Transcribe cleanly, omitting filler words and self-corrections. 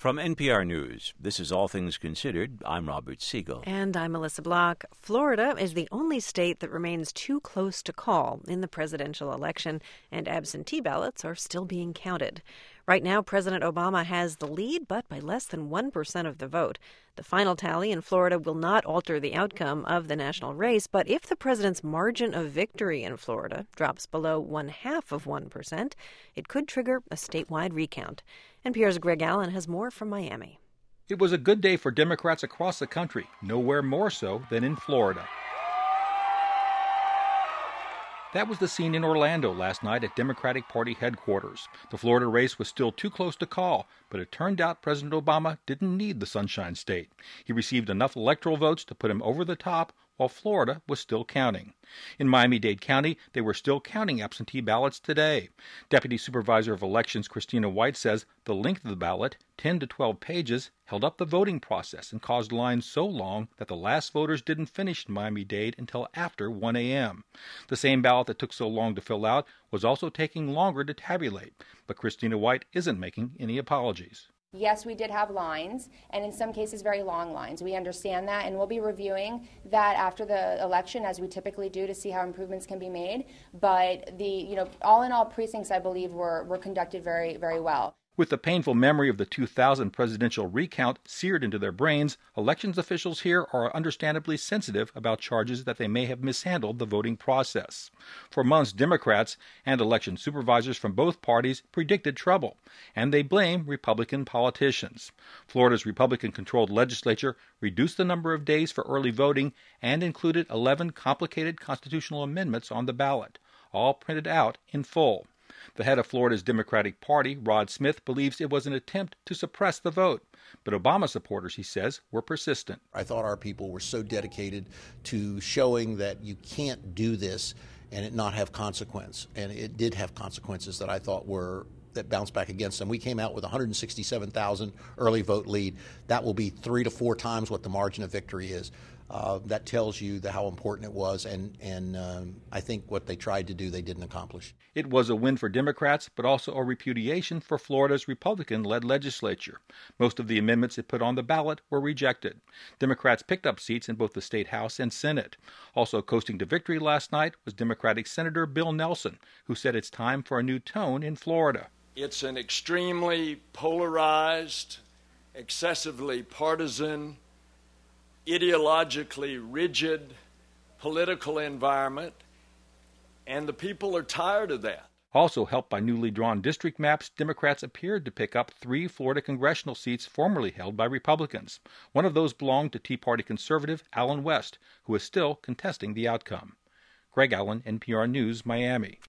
From NPR News, this is All Things Considered. I'm Robert Siegel. And I'm Melissa Block. Florida is the only state that remains too close to call in the presidential election, and absentee ballots are still being counted. Right now, President Obama has the lead, but by less than 1% of the vote. The final tally in Florida will not alter the outcome of the national race, but if the president's margin of victory in Florida drops below 0.5%, it could trigger a statewide recount. NPR's Greg Allen has more from Miami. It was a good day for Democrats across the country, nowhere more so than in Florida. That was the scene in Orlando last night at Democratic Party headquarters. The Florida race was still too close to call, but it turned out President Obama didn't need the Sunshine State. He received enough electoral votes to put him over the top, while Florida was still counting. In Miami-Dade County, they were still counting absentee ballots today. Deputy Supervisor of Elections Christina White says the length of the ballot, 10 to 12 pages, held up the voting process and caused lines so long that the last voters didn't finish in Miami-Dade until after 1 a.m. The same ballot that took so long to fill out was also taking longer to tabulate, but Christina White isn't making any apologies. Yes, we did have lines, and in some cases very long lines. We understand that, and we'll be reviewing that after the election, as we typically do, to see how improvements can be made. But all in all, precincts, I believe, were conducted very, very well. With the painful memory of the 2000 presidential recount seared into their brains, elections officials here are understandably sensitive about charges that they may have mishandled the voting process. For months, Democrats and election supervisors from both parties predicted trouble, and they blame Republican politicians. Florida's Republican-controlled legislature reduced the number of days for early voting and included 11 complicated constitutional amendments on the ballot, all printed out in full. The head of Florida's Democratic Party, Rod Smith, believes it was an attempt to suppress the vote. But Obama supporters, he says, were persistent. I thought our people were so dedicated to showing that you can't do this and it not have consequence. And it did have consequences that I thought that bounced back against them. We came out with 167,000 early vote lead. That will be 3 to 4 times what the margin of victory is. That tells you how important it was, and I think what they tried to do, they didn't accomplish. It was a win for Democrats, but also a repudiation for Florida's Republican-led legislature. Most of the amendments it put on the ballot were rejected. Democrats picked up seats in both the State House and Senate. Also coasting to victory last night was Democratic Senator Bill Nelson, who said it's time for a new tone in Florida. It's an extremely polarized, excessively partisan, ideologically rigid political environment, and the people are tired of that. Also helped by newly drawn district maps, Democrats appeared to pick up 3 Florida congressional seats formerly held by Republicans. One of those belonged to Tea Party conservative Allen West, who is still contesting the outcome. Greg Allen, NPR News, Miami.